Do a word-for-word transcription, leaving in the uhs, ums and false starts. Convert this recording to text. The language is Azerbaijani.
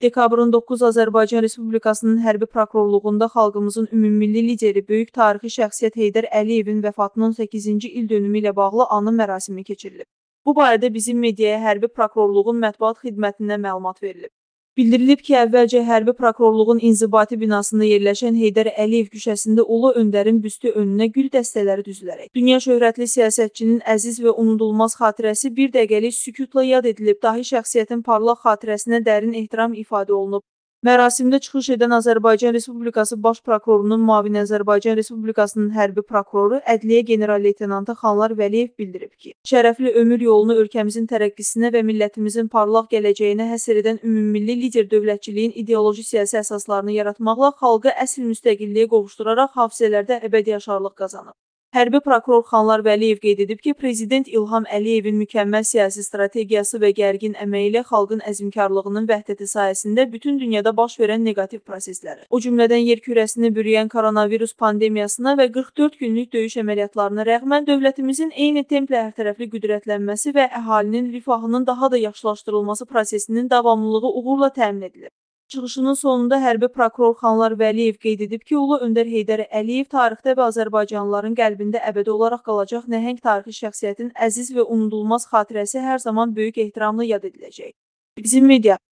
Dekabrın doqquz Azərbaycan Respublikasının hərbi prokurorluğunda xalqımızın ümummilli lideri, böyük tarixi şəxsiyyət Heydər Əliyevin vəfatının on səkkizinci il dönümü ilə bağlı anım mərasimi keçirilib. Bu barədə bizim mediaya hərbi prokurorluğun mətbuat xidmətindən məlumat verilib. Bildirilib ki, əvvəlcə hərbi prokurorluğun inzibati binasında yerləşən Heydər Əliyev küçəsində Ulu Öndərin büstü önünə gül dəstələri düzülərək dünya şöhrətli siyasətçinin əziz və unudulmaz xatirəsi bir dəqiqəlik sükutla yad edilib, dahi şəxsiyyətin parlaq xatirəsinə dərin ehtiram ifadə olunub. Mərasimdə çıxış edən Azərbaycan Respublikası Baş Prokurorunun müavini Azərbaycan Respublikasının hərbi prokuroru, Ədliyyə General-Leytenantı Xanlar Vəliyev bildirib ki, şərəfli ömür yolunu ölkəmizin tərəqqisinə və millətimizin parlaq gələcəyinə həsr edən ümummilli lider dövlətçiliyin ideoloji siyasi əsaslarını yaratmaqla xalqı əsl müstəqilliyə qovuşduraraq hafizələrdə əbədi yaşarlıq qazanıb. Hərbi prokuror Xanlar Vəliyev qeyd edib ki, Prezident İlham Əliyevin mükəmməl siyasi strategiyası və gərgin əməyi ilə xalqın əzmkarlığının vəhdəti sayəsində bütün dünyada baş verən neqativ prosesləri, o cümlədən yer kürəsini bürüyən koronavirus pandemiyasına və qırx dörd günlük döyüş əməliyyatlarına rəğmən dövlətimizin eyni templə hərtərəfli qüdrətlənməsi və əhalinin rifahının daha da yaxşılaşdırılması prosesinin davamlılığı uğurla təmin edilib. Çıxışının sonunda hərbi prokuror Xanlar Vəliyev qeyd edib ki, Ulu Öndər Heydər Əliyev tarixdə və azərbaycanlıların qəlbində əbədi olaraq qalacaq nəhəng tarixi şəxsiyyətin əziz və unudulmaz xatirəsi hər zaman böyük ehtiramla yad ediləcək. Bizim media